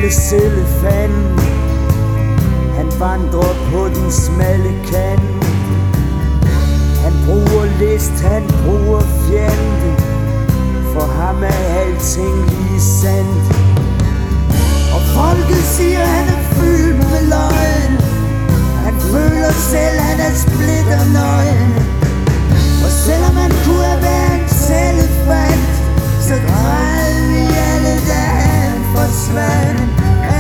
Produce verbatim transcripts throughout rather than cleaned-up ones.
Ældes elefant, han vandrer på den smalle kant. Han bruger list, han bruger fjende, for ham er alting lige sandt. Og folket siger, han er fyldt med løgn. Han føler selv, han er splitternøgen. Og selvom han kunne have været en elefant, så græd vi alle, da han forsvandt.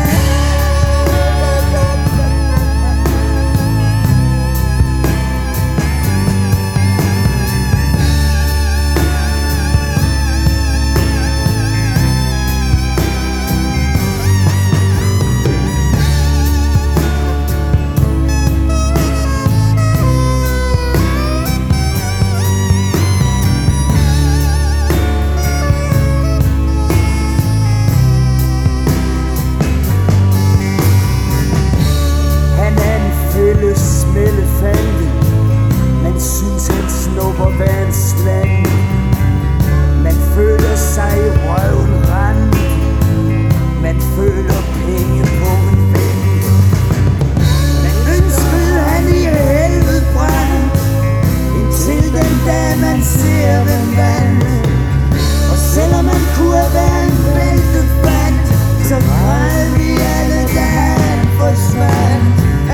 Smellefante, man synes han snupper hver en slant. Man føler sig i røven rand, man føler penge på en ven. Man ønskede han i helvede brand, indtil den dag man ser hvem vandt. Og selvom man kunne have været en væltefant, så græd vi alle, da han forsvandt.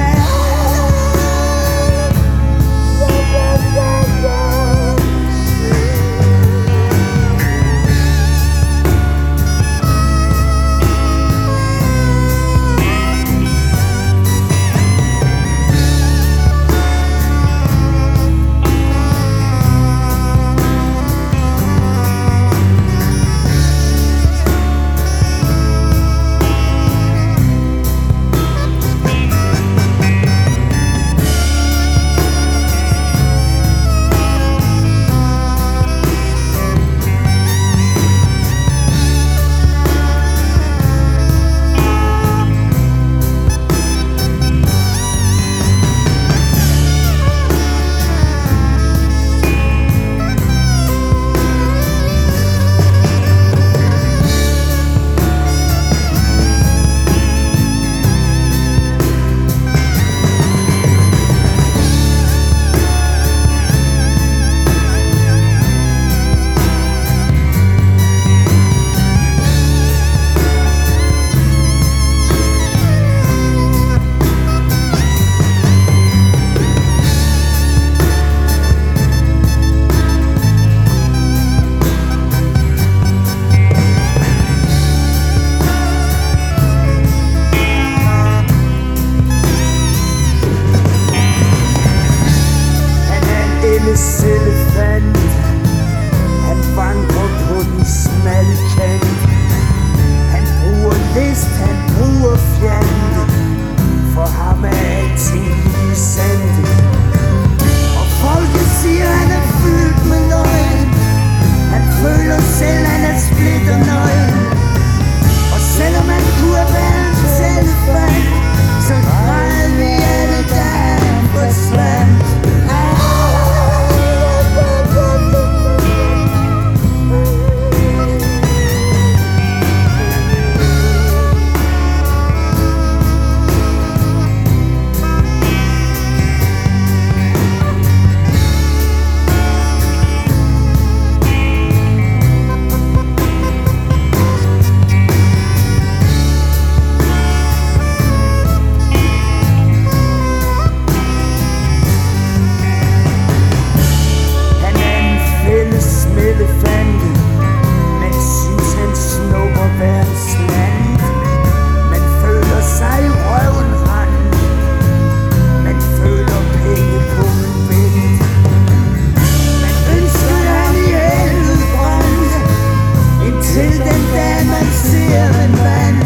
Ældes elefant, han vandrer på den smalle kant. Han bruger list, han bruger fjende, for ham er alting lige sandt. Og folket siger, han er fyldt med løgn. Han føler selv, han er splitternøgen. Og selvom han kunne have været en elefant, så græd vi alle, da han forsvandt. Elefante, man synes han snupper hver en slant. Man føler sig i røven rand, man føler penge på en ven. Man ønsker han i helvede brand, indtil den dag man ser en vand.